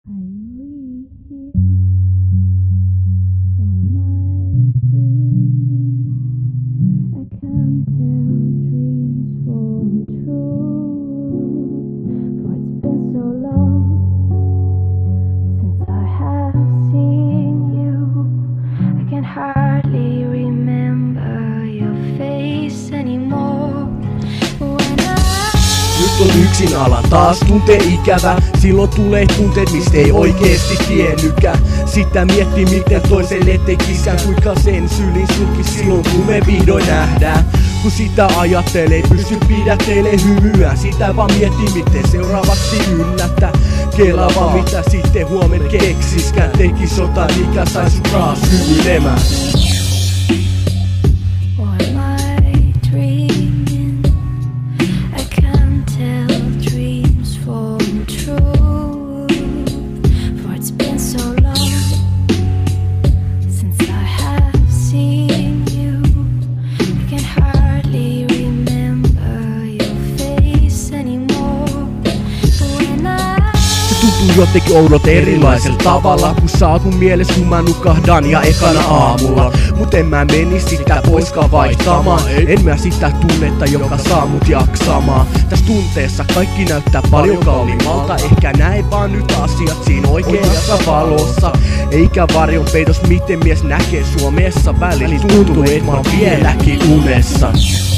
Are you really here? Or am I dreaming? I can't tell dreams from truth. For it's been so long since I have seen you. I can hardly remember your face anymore. Nyt on yksin alan taas tuntee ikävä. Silloin tulee tunteet, mistä ei oikeesti tiennytkään. Sitä mietti miten toiselle tekisään. Kuinka sen sylin sulki silloin kun me vihdoin nähdään. Kun sitä ajattelee, pysty pidättelee hymyä. Sitä vaan mietti miten seuraavaksi yllättää. Kelaa mitä sitten huomen keksiskään. Tekis jotain mikä sais sut taas hymyilemään. Jotenkin oudot erilaisella tavalla, kun sä oot mun mieles kun mä nukahdan ja ekana aamulla. Mut en mä menis sitä poiskaan vaihtamaan. En mä sitä tunnetta, joka saa mut jaksamaan. Täs tunteessa kaikki näyttää paljon kalliimmalta. Ehkä näin vaan nyt asiat siinä oikeassa valossa. Eikä varjon peitos miten mies näkee Suomessa välillä. Tuntuu et mä oon vieläkin unessa.